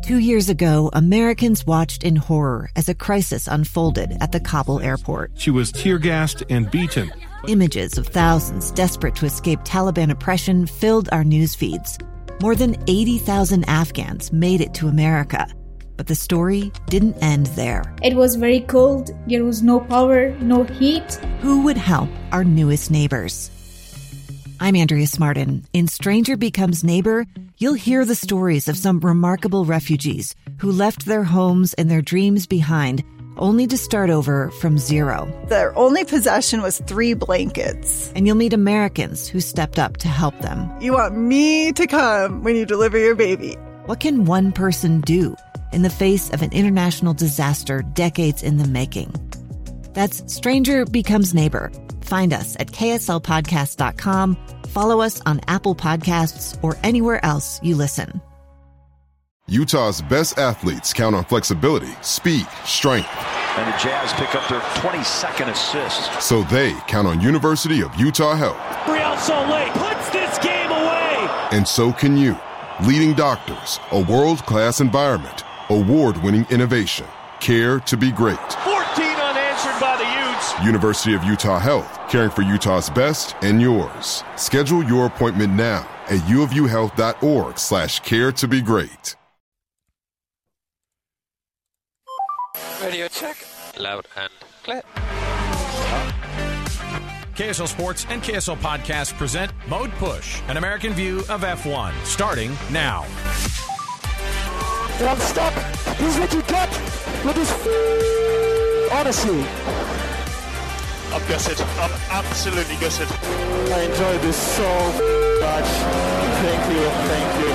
2 years ago, Americans watched in horror as a crisis unfolded at the Kabul airport. She was tear-gassed and beaten. Images of thousands desperate to escape Taliban oppression filled our news feeds. More than 80,000 Afghans made it to America. But the story didn't end there. It was very cold. There was no power, no heat. Who would help our newest neighbors? I'm Andrea Smartin. In Stranger Becomes Neighbor, you'll hear the stories of some remarkable refugees who left their homes and their dreams behind, only to start over from zero. Their only possession was 3 blankets. And you'll meet Americans who stepped up to help them. You want me to come when you deliver your baby. What can one person do in the face of an international disaster decades in the making? That's Stranger Becomes Neighbor. Find us at kslpodcast.com. Follow us on Apple Podcasts or anywhere else you listen. Utah's best athletes count on flexibility, speed, strength. And the Jazz pick up their 22nd assist. So they count on University of Utah Health. Real Salt Lake puts this game away. And so can you. Leading doctors, a world-class environment, award-winning innovation, care to be great. 14 unanswered by the Utes. University of Utah Health, caring for Utah's best and yours. Schedule your appointment now at uofuhealth.org/care to be great. Radio check. Loud and clear. KSL Sports and KSL Podcast present Mode Push, an American view of F1, starting now. Don't stop. This is what you get with this Odyssey. I'm gutted. I'm absolutely gutted. I enjoyed this so much. Thank you. Thank you.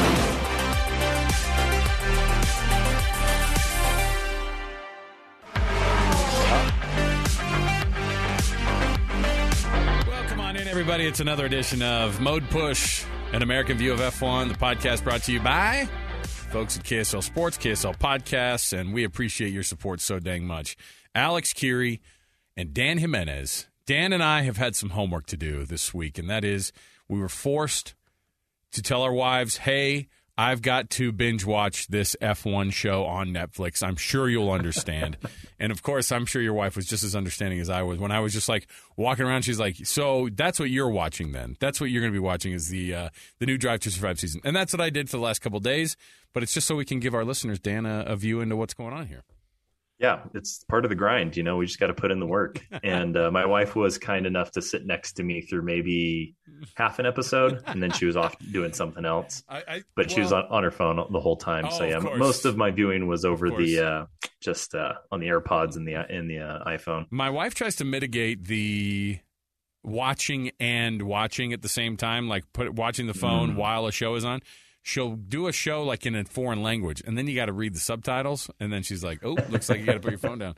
Everybody, it's another edition of Mode Push, an American view of F1, the podcast brought to you by folks at KSL Sports, KSL Podcasts, and we appreciate your support so dang much. Alex Kirry and Dan Jimenez. Dan and I have had some homework to do this week, and that is we were forced to tell our wives, hey, I've got to binge watch this F1 show on Netflix. I'm sure you'll understand. And, of course, I'm sure your wife was just as understanding as I was. When I was just, like, walking around, she's like, so that's what you're watching then. That's what you're going to be watching is the new Drive to Survive season. And that's what I did for the last couple of days. But it's just so we can give our listeners, Dan, a view into what's going on here. Yeah, it's part of the grind. You know, we just got to put in the work. And my wife was kind enough to sit next to me through maybe half an episode, and then she was off doing something else. She was on her phone the whole time. Oh, so yeah, most of my viewing was over the just on the AirPods and the iPhone. My wife tries to mitigate the watching at the same time, like watching the phone while a show is on. She'll do a show like in a foreign language, and then you got to read the subtitles, and then she's like, oh, looks like you got to put your phone down.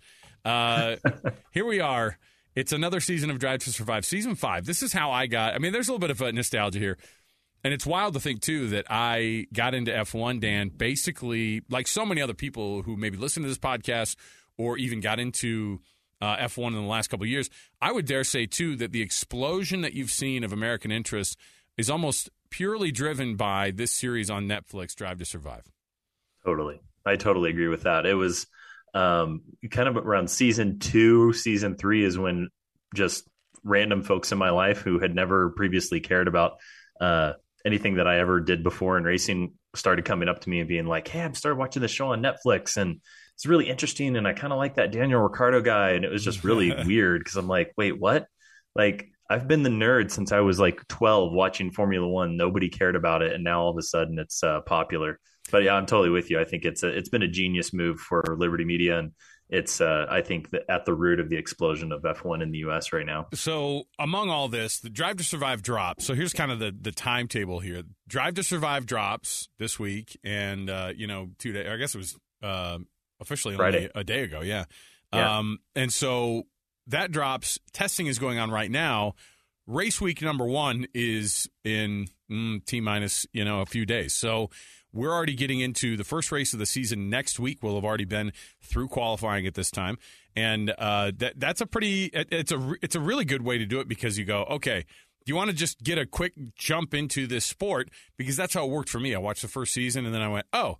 Here we are. It's another season of Drive to Survive, Season 5. This is how I got – I mean, there's a little bit of a nostalgia here. And it's wild to think, too, that I got into F1, Dan, basically like so many other people who maybe listen to this podcast or even got into F1 in the last couple of years. I would dare say, too, that the explosion that you've seen of American interest is almost – purely driven by this series on Netflix, Drive to Survive. Totally. I totally agree with that. It was kind of around season 2, season 3 is when just random folks in my life who had never previously cared about anything that I ever did before in racing started coming up to me and being like, hey, I've started watching this show on Netflix and it's really interesting. And I kind of like that Daniel Ricciardo guy. And it was just really weird because I'm like, wait, what? Like, I've been the nerd since I was like 12 watching Formula One. Nobody cared about it. And now all of a sudden it's popular. But yeah, I'm totally with you. I think it's been a genius move for Liberty Media. And it's, I think, at the root of the explosion of F1 in the U.S. right now. So among all this, the Drive to Survive drops. So here's kind of the timetable here. Drive to Survive drops this week. And, 2 days, I guess it was officially only a day ago. Yeah. And so that drops. Testing is going on right now. Race week number 1 is in T-minus, a few days. So we're already getting into the first race of the season next week. We'll have already been through qualifying at this time. And that's it's a really good way to do it because you go, okay, do you want to just get a quick jump into this sport? Because that's how it worked for me. I watched the first season and then I went, oh,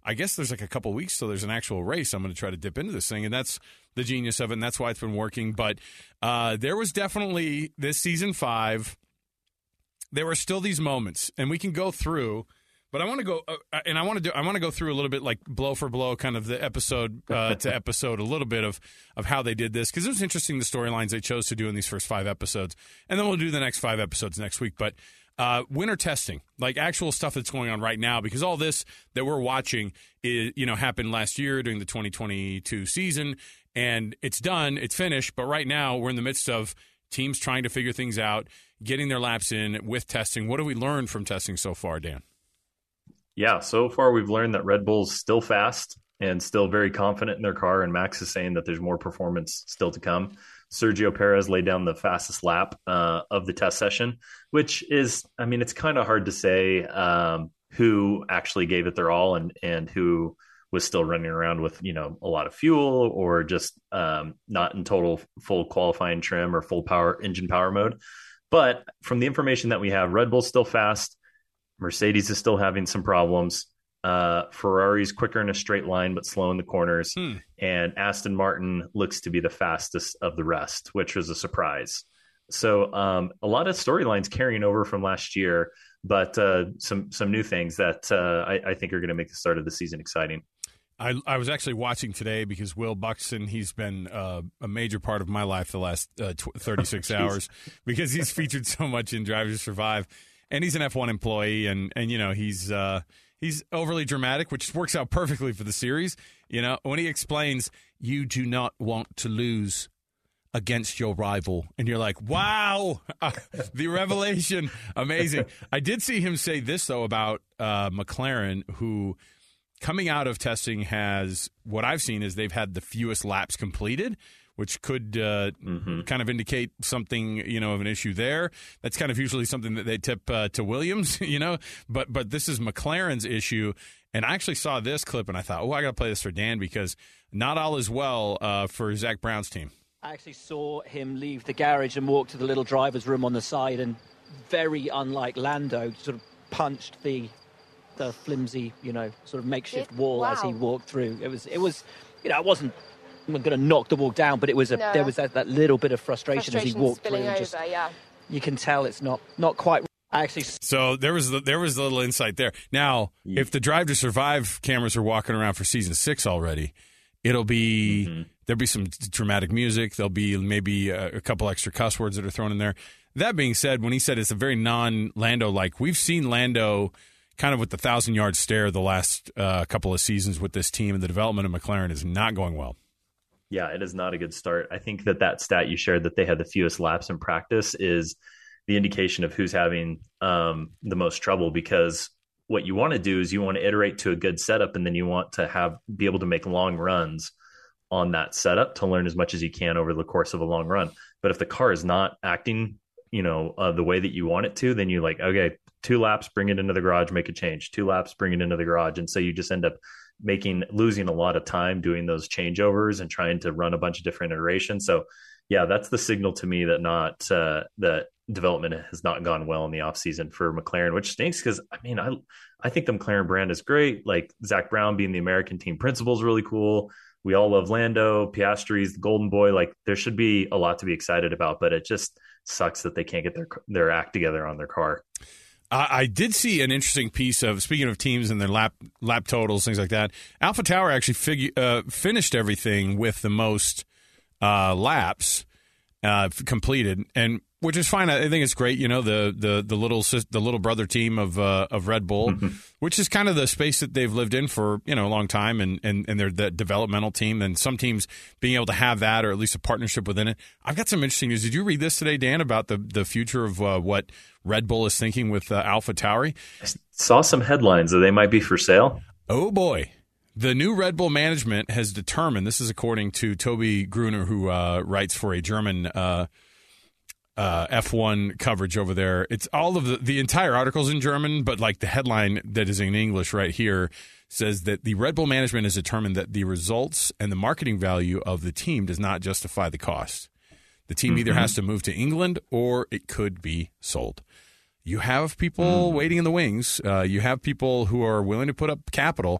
I guess there's like a couple weeks so there's an actual race. I'm going to try to dip into this thing, and that's the genius of it, and that's why it's been working. But there was definitely this season 5. There were still these moments, and we can go through. But I want to go, and I want to go through a little bit like blow for blow, kind of the episode to episode, a little bit of how they did this, because it was interesting the storylines they chose to do in these first 5 episodes, and then we'll do the next 5 episodes next week. But winter testing, like actual stuff that's going on right now, because all this that we're watching is, happened last year during the 2022 season, and it's done, it's finished. But right now we're in the midst of teams trying to figure things out, getting their laps in with testing. What have we learned from testing so far, Dan? Yeah, so far we've learned that Red Bull's still fast and still very confident in their car, and Max is saying that there's more performance still to come. Sergio Perez laid down the fastest lap of the test session, which is, it's kind of hard to say who actually gave it their all and who was still running around with, a lot of fuel or just not in total full qualifying trim or full power engine power mode. But from the information that we have, Red Bull's still fast. Mercedes is still having some problems. Ferrari's quicker in a straight line, but slow in the corners. And Aston Martin looks to be the fastest of the rest, which was a surprise. So a lot of storylines carrying over from last year, but some new things that I think are going to make the start of the season exciting. I was actually watching today because Will Buxton, he's been a major part of my life the last 36 hours because he's featured so much in Drive to Survive. And he's an F1 employee, and he's overly dramatic, which works out perfectly for the series. When he explains, you do not want to lose against your rival. And you're like, wow, the revelation, amazing. I did see him say this, though, about McLaren, who coming out of testing has, what I've seen is they've had the fewest laps completed, which could kind of indicate something, of an issue there. That's kind of usually something that they tip to Williams, But this is McLaren's issue. And I actually saw this clip, and I thought, I got to play this for Dan because not all is well for Zach Brown's team. I actually saw him leave the garage and walk to the little driver's room on the side, and very unlike Lando, sort of punched the flimsy, sort of makeshift wall as he walked through. It was, it wasn't going to knock the wall down, but it was there was that little bit of frustration as he walked through. You can tell it's not quite. So there was a little insight there. Now, if the Drive to Survive cameras are walking around for season 6 already, it'll be there'll be some dramatic music. There'll be maybe a couple extra cuss words that are thrown in there. That being said, when he said it's a very non-Lando like, we've seen Lando kind of with the 1,000-yard stare the last couple of seasons with this team, and the development of McLaren is not going well. Yeah, it is not a good start. I think that stat you shared that they had the fewest laps in practice is the indication of who's having the most trouble, because what you want to do is you want to iterate to a good setup, and then you want to be able to make long runs on that setup to learn as much as you can over the course of a long run. But if the car is not acting, the way that you want it to, then you're like, okay, 2 laps, bring it into the garage, make a change. 2 laps, bring it into the garage. And so you just end up losing a lot of time doing those changeovers and trying to run a bunch of different iterations. So yeah, that's the signal to me that that development has not gone well in the offseason for McLaren, which stinks because I think the McLaren brand is great. Like Zach Brown being the American team principal is really cool. We all love Lando, Piastri's the golden boy. Like there should be a lot to be excited about, but it just sucks that they can't get their act together on their car. I did see an interesting piece of, speaking of teams and their lap totals, things like that. AlphaTauri actually finished everything with the most laps completed, and which is fine. I think it's great. The little brother team of Red Bull, which is kind of the space that they've lived in for a long time, and they're the developmental team. And some teams being able to have that, or at least a partnership within it. I've got some interesting news. Did you read this today, Dan, about the future of what Red Bull is thinking with AlphaTauri? I saw some headlines that they might be for sale. Oh boy. The new Red Bull management has determined, this is according to Toby Gruner, who writes for a German F1 coverage over there. It's all of the entire article's in German, but like the headline that is in English right here says that the Red Bull management has determined that the results and the marketing value of the team does not justify the cost. The team either has to move to England or it could be sold. You have people waiting in the wings. You have people who are willing to put up capital.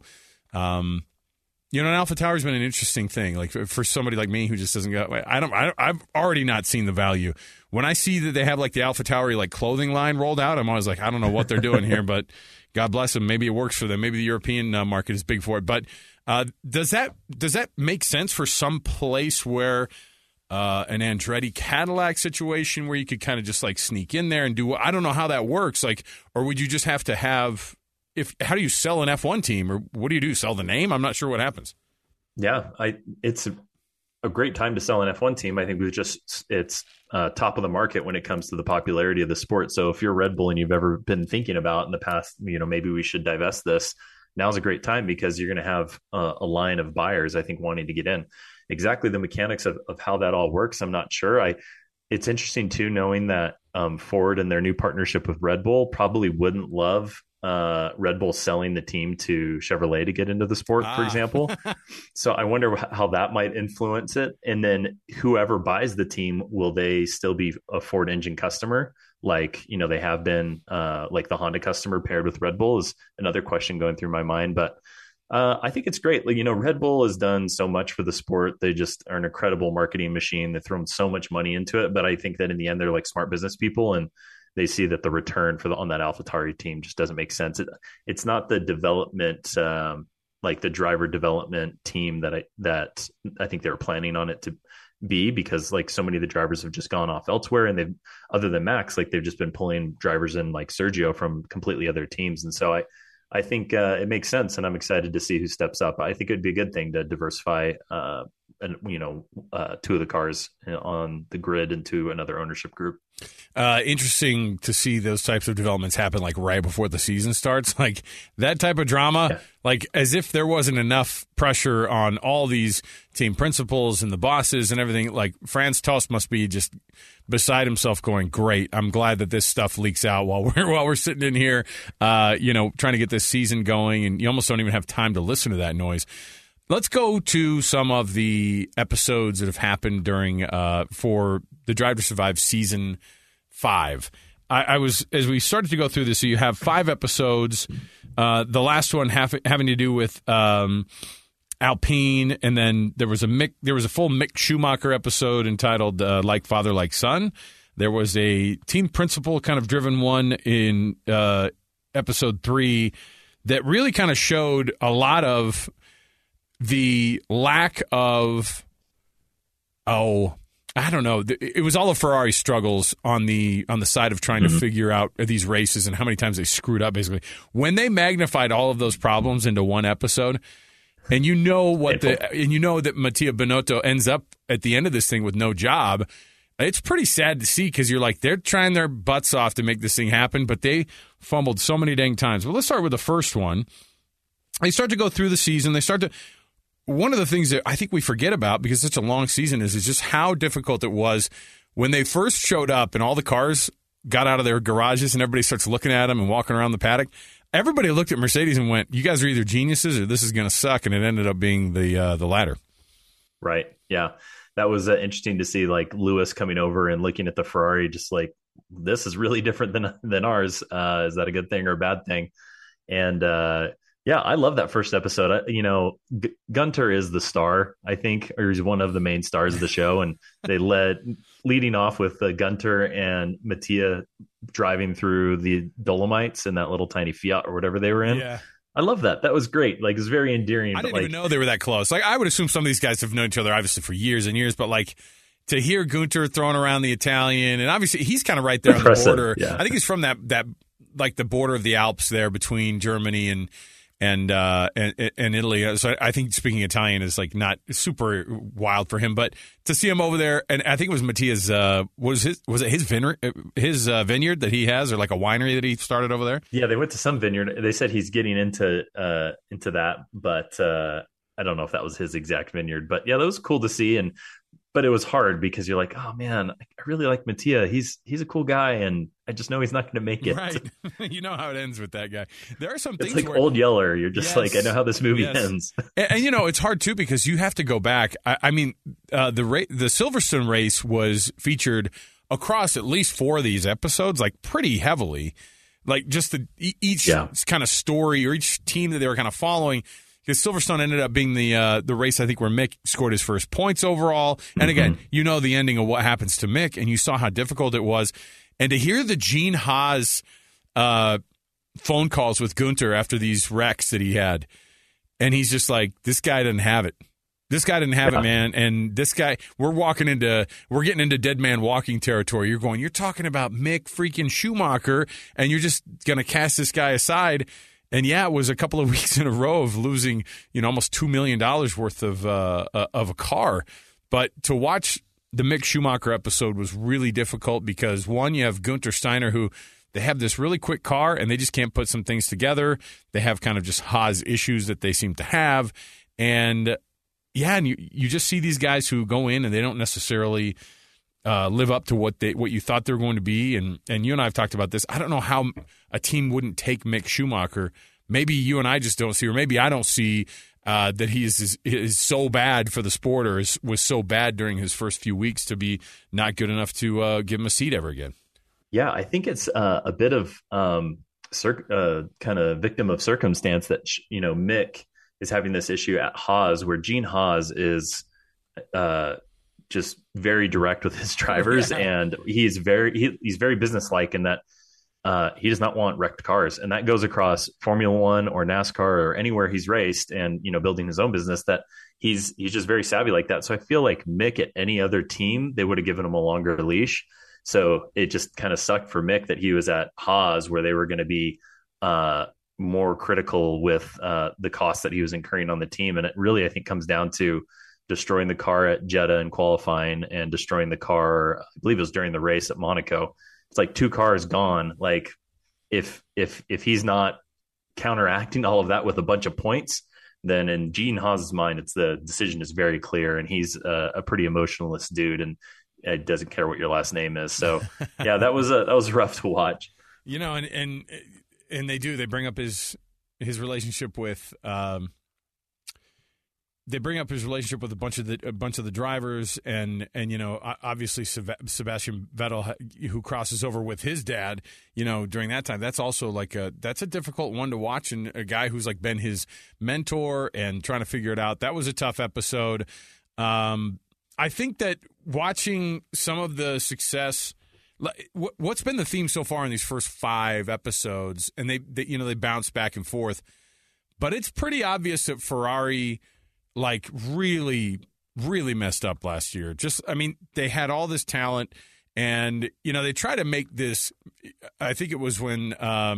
You know, an AlphaTauri's been an interesting thing. Like for somebody like me who just doesn't go, I've already not seen the value. When I see that they have like the AlphaTauri like clothing line rolled out, I'm always like, I don't know what they're doing here, but God bless them. Maybe it works for them. Maybe the European market is big for it. But does that make sense for some place where an Andretti Cadillac situation where you could kind of just like sneak in there and do? I don't know how that works. Like, or would you just have to have? How do you sell an F1 team, or what do you do? Sell the name? I'm not sure what happens. Yeah, it's a great time to sell an F1 team. I think it's top of the market when it comes to the popularity of the sport. So if you're Red Bull and you've ever been thinking about in the past, maybe we should divest this, now's a great time because you're going to have a line of buyers, I think, wanting to get in. Exactly the mechanics of how that all works, I'm not sure. It's interesting too, knowing that Ford and their new partnership with Red Bull probably wouldn't love Red Bull selling the team to Chevrolet to get into the sport, for example. So I wonder how that might influence it. And then whoever buys the team, will they still be a Ford engine customer? Like, they have been like the Honda customer paired with Red Bull is another question going through my mind. But I think it's great. Like, Red Bull has done so much for the sport. They just are an incredible marketing machine. They've thrown so much money into it. But I think that in the end, they're like smart business people, and they see that the return on that AlphaTauri team just doesn't make sense. It's not the development, like the driver development team that I think they were planning on it to be, because like so many of the drivers have just gone off elsewhere, and they've, other than Max, like they've just been pulling drivers in like Sergio from completely other teams. And so I think it makes sense, and I'm excited to see who steps up. I think it'd be a good thing to diversify, two of the cars on the grid into another ownership group. Interesting to see those types of developments happen like right before the season starts. Like that type of drama, like as if there wasn't enough pressure on all these team principals and the bosses and everything. Like Franz Tost must be just beside himself going, great, I'm glad that this stuff leaks out while we're sitting in here, trying to get this season going, and you almost don't even have time to listen to that noise. Let's go to some of the episodes that have happened during for the Drive to Survive Season 5. I was, as we started to go through this, so you have 5 episodes. The last one having to do with Alpine, and then there was a full Mick Schumacher episode entitled Like Father, Like Son. There was a team principal kind of driven one in episode 3 that really kind of showed a lot of the lack of, I don't know. It was all of Ferrari's struggles on the side of trying to figure out these races and how many times they screwed up, basically. When they magnified all of those problems into one episode, and that Mattia Binotto ends up at the end of this thing with no job, it's pretty sad to see, because you're like, they're trying their butts off to make this thing happen, but they fumbled so many dang times. Well, let's start with the first one. They start to go through the season. One of the things that I think we forget about, because it's such a long season, is just how difficult it was when they first showed up and all the cars got out of their garages and everybody starts looking at them and walking around the paddock. Everybody looked at Mercedes and went, you guys are either geniuses or this is going to suck, and it ended up being the latter. Right, yeah. That was interesting to see, like Lewis coming over and looking at the Ferrari, just like, this is really different than ours. Is that a good thing or a bad thing? And yeah, I love that first episode. Gunter is the star, I think, or he's one of the main stars of the show. And they leading off with Gunter and Mattia driving through the Dolomites in that little tiny Fiat or whatever they were in. Yeah. I love that. That was great. Like, it's very endearing. I didn't even know they were that close. Like, I would assume some of these guys have known each other, obviously, for years and years. But, like, to hear Gunter throwing around the Italian, and obviously he's kind of right there on the border. Yeah. I think he's from that like the border of the Alps there between Germany and Italy. So I think speaking Italian is like not super wild for him, but to see him over there, and I think it was Mattia's, was it his vineyard that he has, or like a winery that he started over there? Yeah, they went to some vineyard. They said he's getting into that, but I don't know if that was his exact vineyard. But yeah, that was cool to see, but it was hard because you're like, oh man, I really like Mattia. He's a cool guy, and I just know he's not going to make it. Right. You know how it ends with that guy. There are some things it's like where, Old Yeller. You're just like, I know how this movie ends. And it's hard too, because you have to go back. I mean, the Silverstone race was featured across at least 4 of these episodes, like pretty heavily. Like just each kind of story or each team that they were kind of following because Silverstone ended up being the race, I think, where Mick scored his first points overall. And again, you know the ending of what happens to Mick, and you saw how difficult it was. And to hear the Gene Haas phone calls with Gunter after these wrecks that he had, and he's just like, this guy doesn't have it. This guy didn't have it, man. And this guy, we're getting into dead man walking territory. You're talking about Mick freaking Schumacher, and you're just going to cast this guy aside. And yeah, it was a couple of weeks in a row of losing, almost $2 million worth of a car. But to watch the Mick Schumacher episode was really difficult because, one, you have Gunther Steiner, who they have this really quick car, and they just can't put some things together. They have kind of just Haas issues that they seem to have. And yeah, and you just see these guys who go in and they don't necessarily live up to what you thought they were going to be. And you and I have talked about this. I don't know how a team wouldn't take Mick Schumacher. Maybe you and I just don't see, or maybe I don't see that he is so bad for the sport, or was so bad during his first few weeks to be not good enough to give him a seat ever again. Yeah, I think it's a bit of kind of victim of circumstance that Mick is having this issue at Haas, where Gene Haas is just very direct with his drivers, and he's very businesslike in that he does not want wrecked cars, and that goes across Formula One or NASCAR or anywhere he's raced, and building his own business. That he's just very savvy like that. So I feel like Mick at any other team, they would have given him a longer leash. So it just kind of sucked for Mick that he was at Haas, where they were going to be more critical with the costs that he was incurring on the team. And it really, I think, comes down to destroying the car at Jeddah in qualifying and destroying the car, I believe it was during the race at Monaco. It's like 2 cars gone. Like if he's not counteracting all of that with a bunch of points, then in Gene Haas's mind, the decision is very clear, and he's a pretty emotionalist dude, and it doesn't care what your last name is. So yeah, that was rough to watch. And they bring up his relationship with a bunch of the drivers, and obviously Sebastian Vettel, who crosses over with his dad, during that time. That's also that's a difficult one to watch, and a guy who's been his mentor and trying to figure it out. That was a tough episode. I think that watching some of the success, what's been the theme so far in these first 5 episodes, and they bounce back and forth, but it's pretty obvious that Ferrari really, really messed up last year. They had all this talent, and they try to make this. I think it was when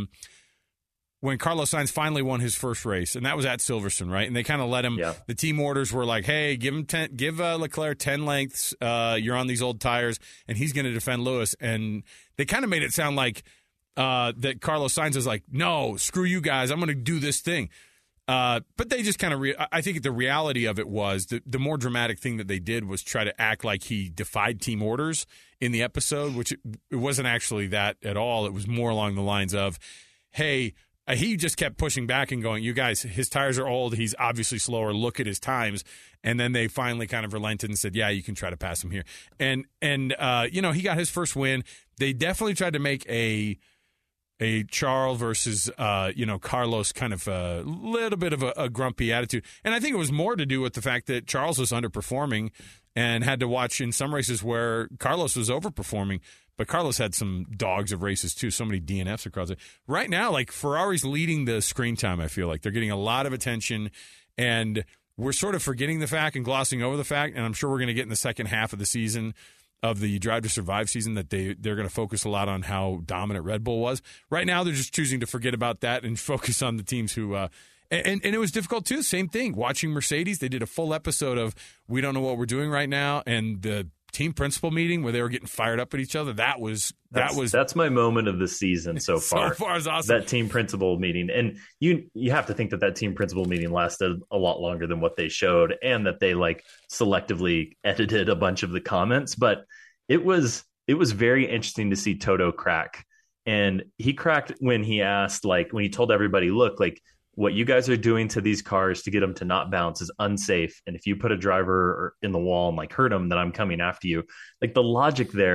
Carlos Sainz finally won his first race, and that was at Silverstone, right? And they kind of let him. Yeah. The team orders were like, "Hey, give Leclerc 10 lengths. You're on these old tires, and he's going to defend Lewis." And they kind of made it sound like that Carlos Sainz was like, "No, screw you guys. I'm going to do this thing." But they just kind of I think the reality of it was the more dramatic thing that they did was try to act like he defied team orders in the episode, which it wasn't actually that at all. It was more along the lines of, "Hey." He just kept pushing back and going, "You guys, his tires are old. He's obviously slower. Look at his times." And then they finally kind of relented and said, "Yeah, you can try to pass him here." And he got his first win. They definitely tried to make a Charles versus Carlos kind of a little bit of a grumpy attitude. And I think it was more to do with the fact that Charles was underperforming and had to watch in some races where Carlos was overperforming. But Carlos had some dogs of races, too, so many DNFs across it. Right now, Ferrari's leading the screen time, I feel like. They're getting a lot of attention, and we're sort of forgetting the fact and glossing over the fact, and I'm sure we're going to get in the second half of the season, of the Drive to Survive season, that they're going to focus a lot on how dominant Red Bull was. Right now, they're just choosing to forget about that and focus on the teams who and it was difficult, too. Same thing. Watching Mercedes, they did a full episode of We Don't Know What We're Doing Right Now, and the team principal meeting where they were getting fired up at each other. That's my moment of the season so far. So far is awesome. That team principal meeting. And you have to think that team principal meeting lasted a lot longer than what they showed, and that they selectively edited a bunch of the comments. But it was very interesting to see Toto crack. And he cracked when he asked, when he told everybody, look, what you guys are doing to these cars to get them to not bounce is unsafe. And if you put a driver in the wall and hurt them, then I'm coming after you. The logic there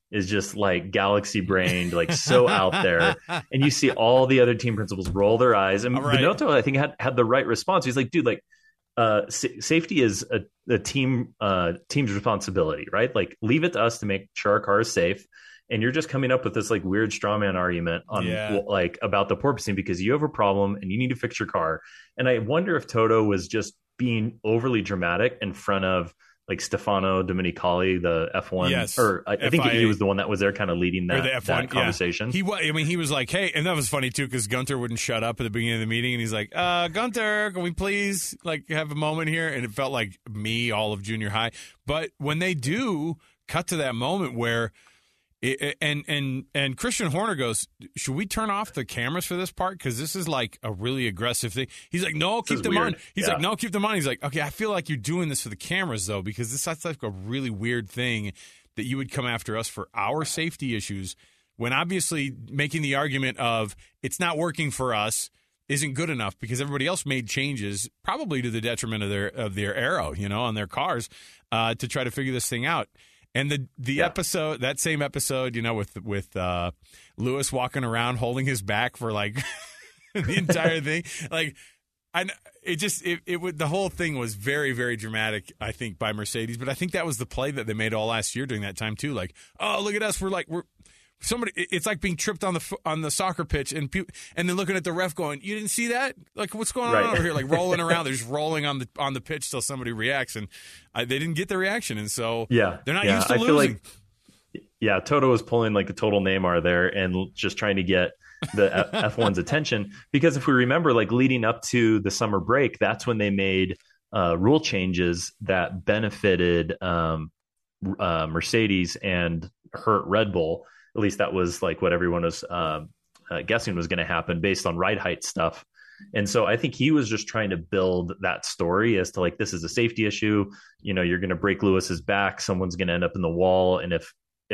is just like galaxy brained, like so out there. And you see all the other team principals roll their eyes. And Binotto, I think, had the right response. He's like, dude, like safety is a team's responsibility, right? Like leave it to us to make sure our car is safe. And you're just coming up with this like weird straw man argument on like about the porpoising because you have a problem and you need to fix your car. And I wonder if Toto was just being overly dramatic in front of like Stefano Domenicali, the F1, or I think he was the one that was there kind of leading that conversation. Yeah. He was like, hey, and that was funny too, because Gunter wouldn't shut up at the beginning of the meeting. And he's like, Gunter, can we please like have a moment here? And it felt like me, all of junior high. But when they do cut to that moment where and Christian Horner goes, should we turn off the cameras for this part? Because this is like a really aggressive thing. He's like, no, keep them on. He's like, no, keep them on. He's like, okay, I feel like you're doing this for the cameras, though, because that's like a really weird thing that you would come after us for our safety issues when obviously making the argument of it's not working for us isn't good enough because everybody else made changes, probably to the detriment of their aero, on their cars, to try to figure this thing out. And the episode, that same episode, with Lewis walking around holding his back for like the entire thing, like the whole thing was very, very dramatic, I think, by Mercedes. But I think that was the play that they made all last year during that time too. Like, oh, look at us, we're somebody. It's like being tripped on the soccer pitch and then looking at the ref going, you didn't see that? Like, what's going on over here? Like rolling around, they're just rolling on the pitch till somebody reacts, and they didn't get the reaction, and so they're not used to losing. Feel like, Toto was pulling like a total Neymar there and just trying to get the F1's attention, because if we remember, like leading up to the summer break, that's when they made rule changes that benefited Mercedes and hurt Red Bull. At least that was like what everyone was guessing was going to happen based on ride height stuff. And so I think he was just trying to build that story as to like, this is a safety issue. You're going to break Lewis's back. Someone's going to end up in the wall. And if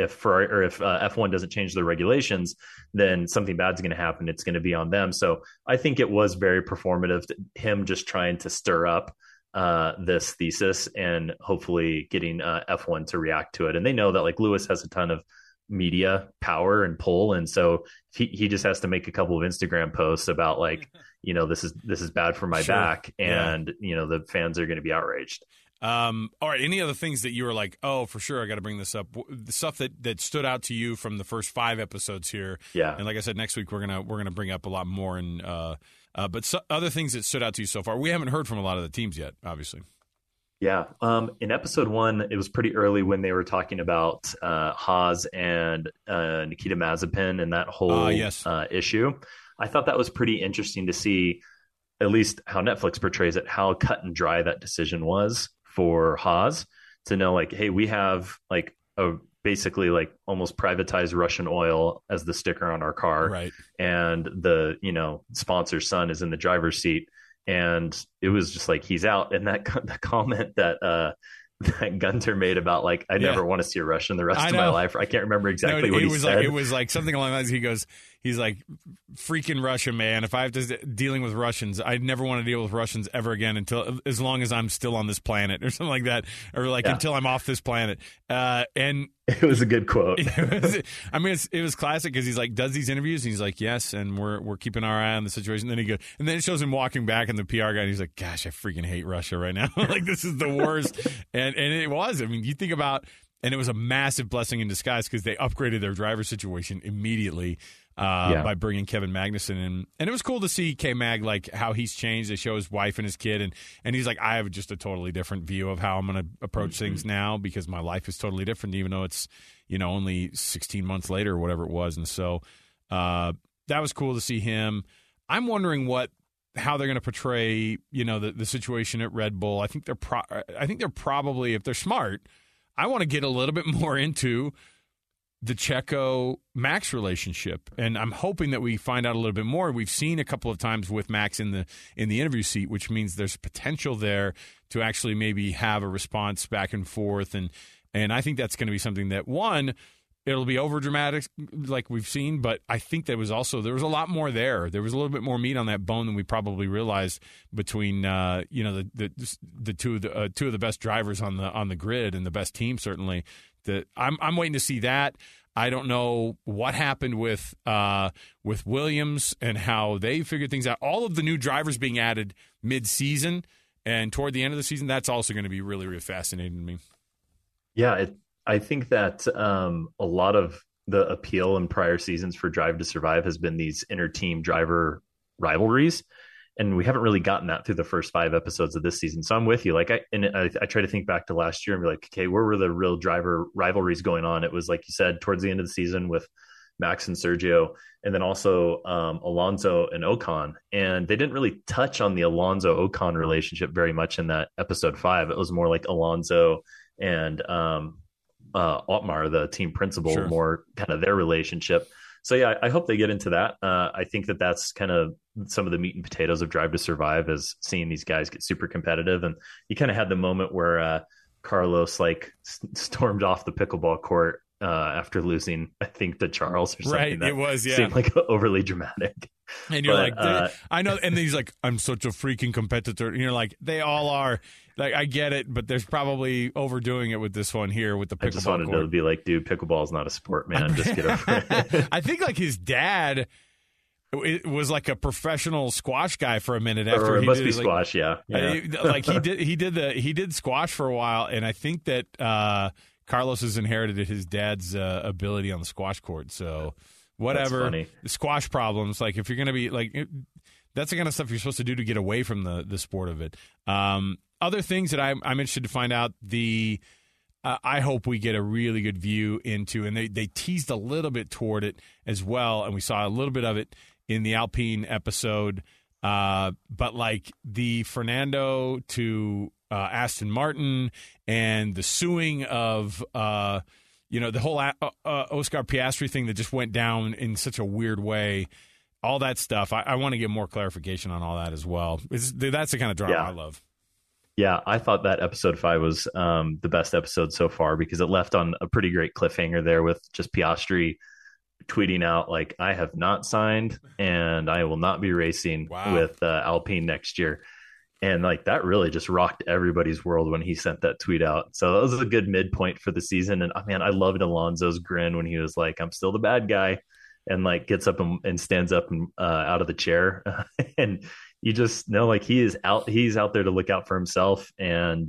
F1 doesn't change their regulations, then something bad's going to happen. It's going to be on them. So I think it was very performative to him just trying to stir up this thesis and hopefully getting F1 to react to it. And they know that like Lewis has a ton of media power and pull, and so he just has to make a couple of Instagram posts about like, this is bad for my back, and the fans are going to be outraged. All right, any other things that you were like, oh, for sure I got to bring this up, the stuff that stood out to you from the first 5 episodes here? And like I said, next week we're gonna bring up a lot more, and but other things that stood out to you so far. We haven't heard from a lot of the teams yet, obviously. Yeah. In episode 1, it was pretty early when they were talking about Haas and Nikita Mazepin and that whole issue. I thought that was pretty interesting to see, at least how Netflix portrays it, how cut and dry that decision was for Haas, to know like, hey, we have like basically like almost privatized Russian oil as the sticker on our car. Right. And the, sponsor's son is in the driver's seat. And it was just like, he's out. And the comment that Gunter made about like, I never want to see a Russian the rest of my life. I can't remember exactly what he said. It was like something along those lines. He's like, freaking Russia, man. If I have to dealing with Russians, I never want to deal with Russians ever again as long as I'm still on this planet, or something like that, or like until I'm off this planet. And it was a good quote. It was classic, because he's like, does these interviews, and he's like, yes, and we're keeping our eye on the situation. And then he goes, and then it shows him walking back, and the PR guy, and he's like, gosh, I freaking hate Russia right now. Like, this is the worst. and it was. I mean, you think about, and it was a massive blessing in disguise, because they upgraded their driver situation immediately by bringing Kevin Magnussen in. And it was cool to see K-Mag, like how he's changed. They show his wife and his kid, and he's like, I have just a totally different view of how I'm going to approach things now, because my life is totally different, even though it's, only 16 months later or whatever it was. And so that was cool to see him. I'm wondering how they're going to portray, the situation at Red Bull. I think they're probably, if they're smart, I want to get a little bit more into the Checo-Max relationship, and I'm hoping that we find out a little bit more. We've seen a couple of times with Max in the interview seat, which means there's potential there to actually maybe have a response back and forth, and I think that's going to be something that, one, it'll be over dramatic like we've seen, but I think there was a lot more there. There was a little bit more meat on that bone than we probably realized between the two of the best drivers on the grid, and the best team certainly. I'm waiting to see that. I don't know what happened with Williams and how they figured things out. All of the new drivers being added mid-season and toward the end of the season, that's also going to be really, really fascinating to me. Yeah, I think that a lot of the appeal in prior seasons for Drive to Survive has been these inter-team driver rivalries. And we haven't really gotten that through the first 5 episodes of this season. So I'm with you. Like I try to think back to last year and be like, okay, where were the real driver rivalries going on? It was like you said, towards the end of the season with Max and Sergio, and then also Alonso and Ocon. And they didn't really touch on the Alonso Ocon relationship very much in that episode 5. It was more like Alonso and Otmar, the team principal, more kind of their relationship. So, yeah, I hope they get into that. I think that that's kind of some of the meat and potatoes of Drive to Survive, is seeing these guys get super competitive. And you kind of had the moment where Carlos stormed off the pickleball court after losing, I think, to Charles or something. Right, that it was, yeah. seemed like overly dramatic. And you're I know. And he's like, I'm such a freaking competitor. And you're like, they all are. Like, I get it, but there's probably overdoing it with this one here with the pickleball. I just wanted to be like, dude, pickleball is not a sport, man. Just get over it. I think like his dad was like a professional squash guy for a minute after he must be squash, yeah. Like he did squash for a while, and I think that Carlos has inherited his dad's ability on the squash court. So whatever, squash problems. Like if you're gonna be like, that's the kind of stuff you're supposed to do to get away from the sport of it. Other things that I'm interested to find out, I hope we get a really good view into, and they teased a little bit toward it as well, and we saw a little bit of it in the Alpine episode, but like the Fernando to Aston Martin and the suing of the whole Oscar Piastri thing that just went down in such a weird way. All that stuff, I want to get more clarification on all that as well. That's the kind of drama I love. Yeah, I thought that episode 5 was the best episode so far, because it left on a pretty great cliffhanger there with just Piastri tweeting out like, I have not signed and I will not be racing with Alpine next year. And like that really just rocked everybody's world when he sent that tweet out. So that was a good midpoint for the season. And man, I loved Alonso's grin when he was like, I'm still the bad guy, and like gets up and stands up and out of the chair. And you just know like he's out there to look out for himself. And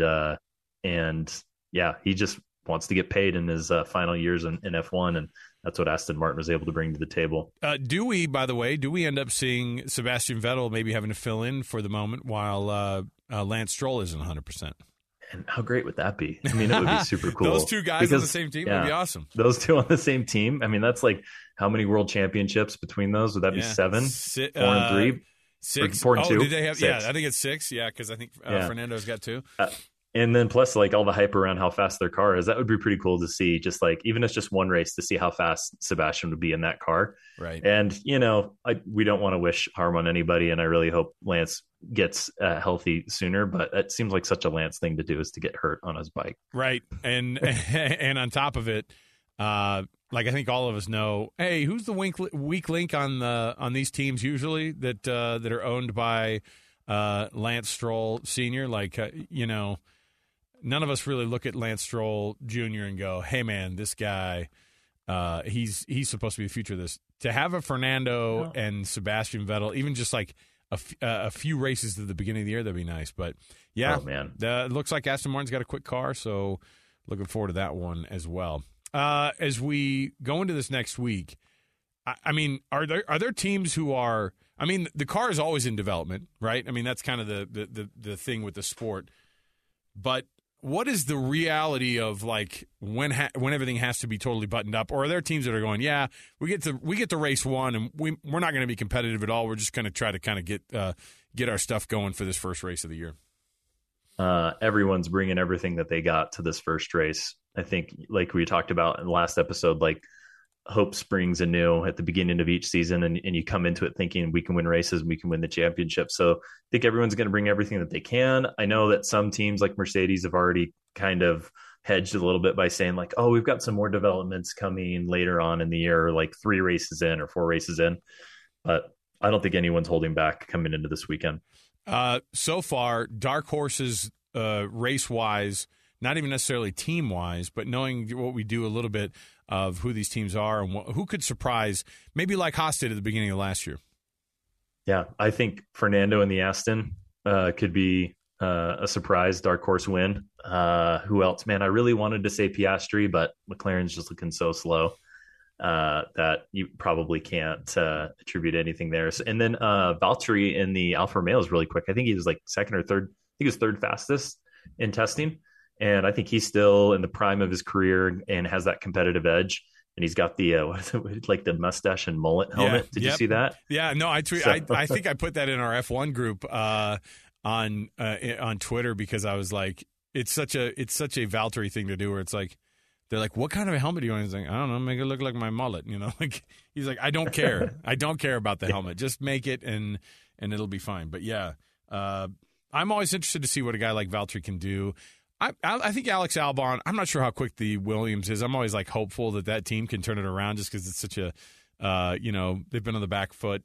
yeah, he just wants to get paid in his final years in F1. And that's what Aston Martin was able to bring to the table. Do we end up seeing Sebastian Vettel maybe having to fill in for the moment while Lance Stroll isn't 100%? And how great would that be? I mean, it would be super cool. Those two guys on the same team would be awesome. Those two on the same team. I mean, that's like how many world championships between those? Would that be 7? 4 and 3? 6. 4 and 2? Did they have? 6. Yeah, I think it's 6. Yeah, because I think Fernando's got 2. And then plus like all the hype around how fast their car is, that would be pretty cool to see, just like, even if it's just one race, to see how fast Sebastian would be in that car. Right. And, we don't want to wish harm on anybody. And I really hope Lance gets healthy sooner, but it seems like such a Lance thing to do, is to get hurt on his bike. Right. And, and on top of it, like I think all of us know, hey, who's the weak link on these teams usually that are owned by Lance Stroll Sr.? Like, none of us really look at Lance Stroll Jr. and go, hey, man, this guy, he's supposed to be the future of this. To have a Fernando and Sebastian Vettel, even just like a few races at the beginning of the year, that'd be nice. But, yeah, it looks like Aston Martin's got a quick car, so looking forward to that one as well. As we go into this next week, I mean, are there teams who are – I mean, the car is always in development, right? I mean, that's kind of the thing with the sport. But what is the reality of like when everything has to be totally buttoned up? Or are there teams that are going, yeah, we get to race one and we're not going to be competitive at all. We're just going to try to kind of get our stuff going for this first race of the year. Everyone's bringing everything that they got to this first race. I think, like we talked about in the last episode, like hope springs anew at the beginning of each season, and you come into it thinking we can win races and we can win the championship. So I think everyone's going to bring everything that they can. I know that some teams like Mercedes have already kind of hedged a little bit by saying like, oh, we've got some more developments coming later on in the year, like 3 races in or 4 races in. But I don't think anyone's holding back coming into this weekend. So far, dark horses race-wise, not even necessarily team-wise, but knowing what we do a little bit of who these teams are and who could surprise, maybe like Haas did at the beginning of last year. Yeah, I think Fernando in the Aston could be a surprise dark horse win. Who else? Man, I really wanted to say Piastri, but McLaren's just looking so slow that you probably can't attribute anything there. And then Valtteri in the Alfa Romeo is really quick. I think he was like second or third. I think he was third fastest in testing. And I think he's still in the prime of his career and has that competitive edge. And he's got the like the mustache and mullet helmet. Did you see that? Yeah, no, I think I put that in our F1 group on Twitter because I was like, it's such a Valtteri thing to do where it's like, they're like, what kind of a helmet do you want? He's like, I don't know, make it look like my mullet, you know? Like he's like, I don't care. I don't care about the helmet. Just make it and it'll be fine. But yeah, I'm always interested to see what a guy like Valtteri can do. I think Alex Albon, I'm not sure how quick the Williams is. I'm always like hopeful that team can turn it around just because it's such a, they've been on the back foot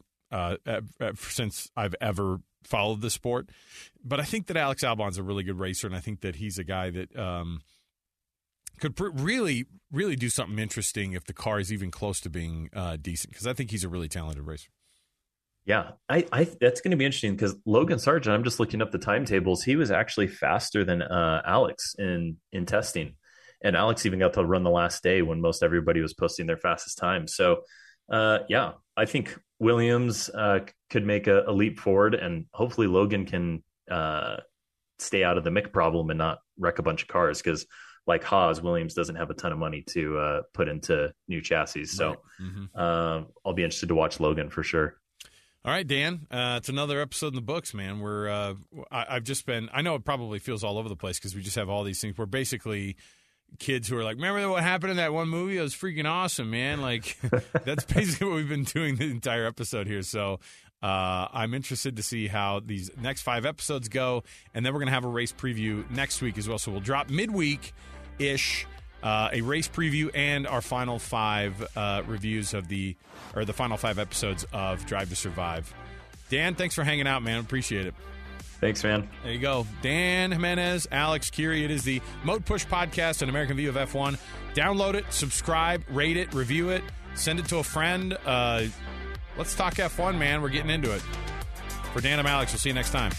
since I've ever followed the sport. But I think that Alex Albon's a really good racer, and I think that he's a guy that could really, really do something interesting if the car is even close to being decent, because I think he's a really talented racer. Yeah, I that's going to be interesting because Logan Sargent, I'm just looking up the timetables. He was actually faster than Alex in testing. And Alex even got to run the last day when most everybody was posting their fastest time. So, yeah, I think Williams could make a leap forward, and hopefully Logan can stay out of the Mick problem and not wreck a bunch of cars because like Haas, Williams doesn't have a ton of money to put into new chassis. So I'll be interested to watch Logan for sure. All right, Dan, it's another episode in the books, man. I've just been, I know it probably feels all over the place because we just have all these things. We're basically kids who are like, remember what happened in that one movie? It was freaking awesome, man. Like, that's basically what we've been doing the entire episode here. So I'm interested to see how these next 5 episodes go. And then we're going to have a race preview next week as well. So we'll drop midweek-ish. A race preview and our final 5 reviews of the final 5 episodes of Drive to Survive. Dan, thanks for hanging out, man. Appreciate it. Thanks, man. There you go. Dan Jimenez, Alex Curie. It is the Mode Push Podcast, an American View of F1. Download it, subscribe, rate it, review it, send it to a friend. Let's talk F1, man. We're getting into it. For Dan, I'm Alex. We'll see you next time.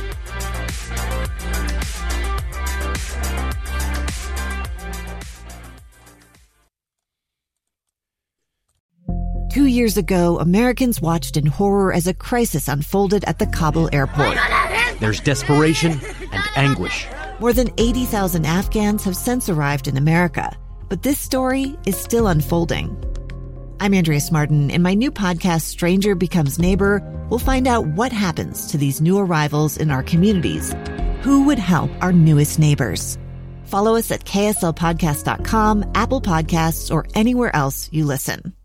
2 years ago, Americans watched in horror as a crisis unfolded at the Kabul airport. There's desperation and anguish. More than 80,000 Afghans have since arrived in America, but this story is still unfolding. I'm Andrea Smartin. In my new podcast, Stranger Becomes Neighbor, we'll find out what happens to these new arrivals in our communities. Who would help our newest neighbors? Follow us at kslpodcast.com, Apple Podcasts, or anywhere else you listen.